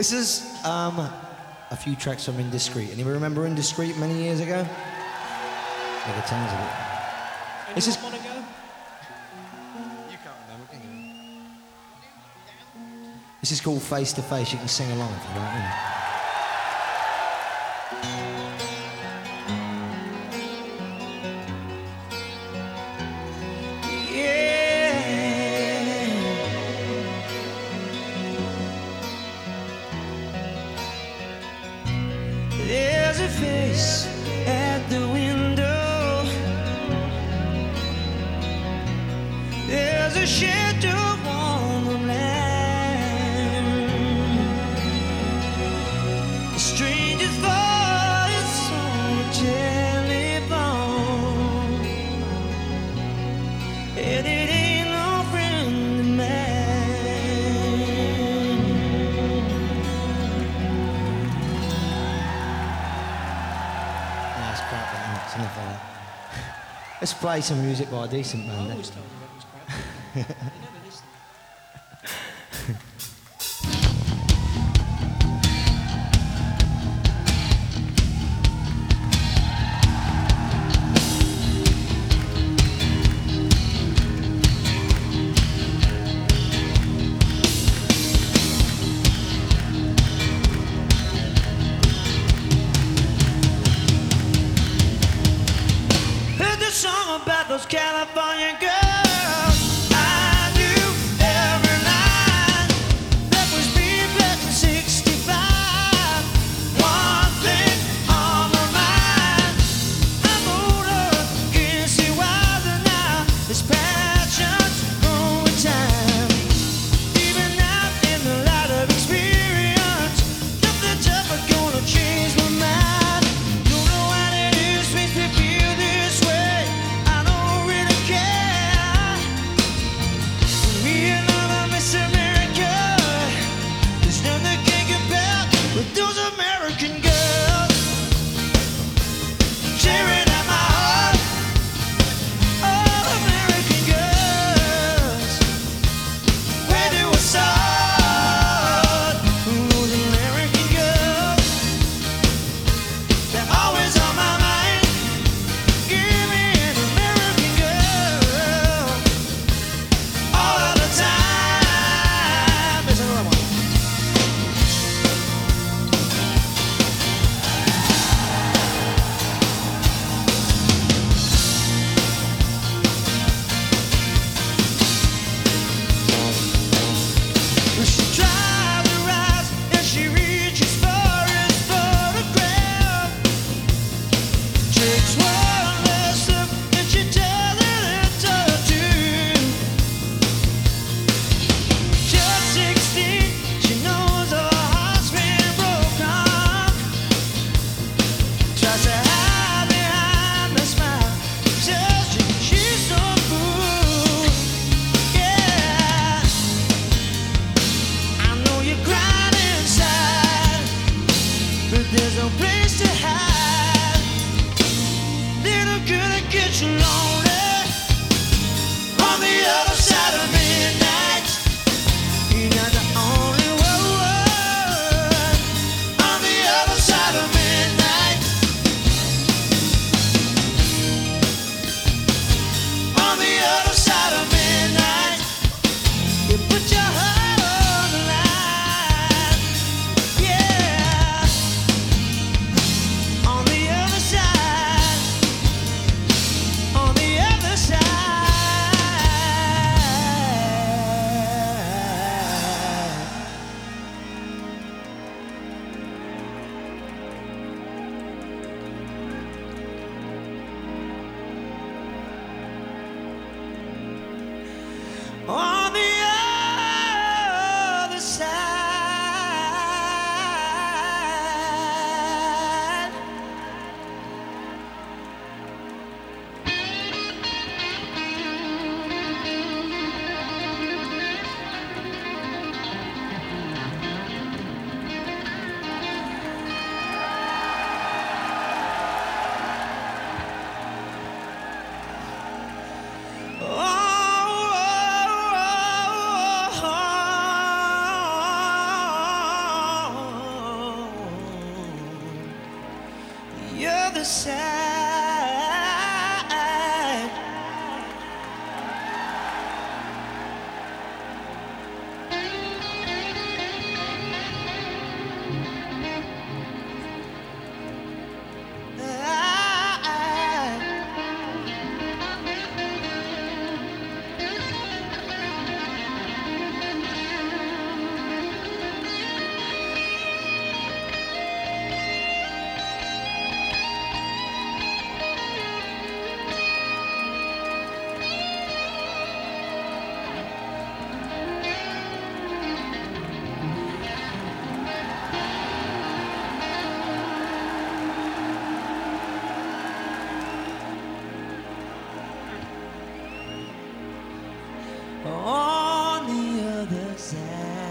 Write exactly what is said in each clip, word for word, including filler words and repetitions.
This is um, a few tracks from Indiscreet. Anyone remember Indiscreet many years ago? Yeah, the tons of it. Anyone This is. want to go? You can't remember, can you? This is called Face to Face. You can sing along if you want. You know. There's a face at the window. There's a shadow on the land. A stranger's voice on the telephone, and it ain't no friendly man. Nice crap, that, isn't it? It's enough of that. Let's play some music by a decent I band. always then. told you that was crap. You never listened. Heard the song about those California girls. I knew every line that was being played in sixty-five. One thing on my mind, I'm older, can't see wiser now. This passion's growing time. Even out in the light of experience, nothing's ever gonna change my mind. Don't know what it is makes me feel this way. I don't really care. Me and other Miss America, there's none that can compare with those American girls tearing at my heart. Oh, American girls, where do I start? Those American girls, they're always on my mind. Give me an American girl all of the time. There's another one. other side. On the other side.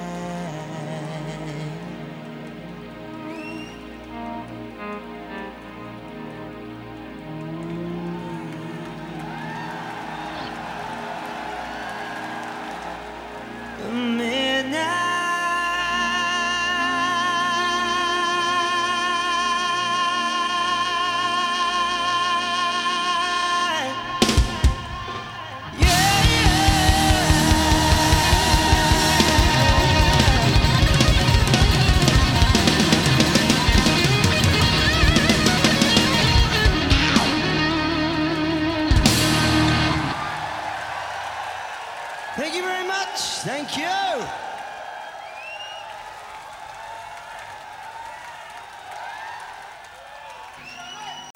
Midnight. Yeah, Thank you very much. Thank you.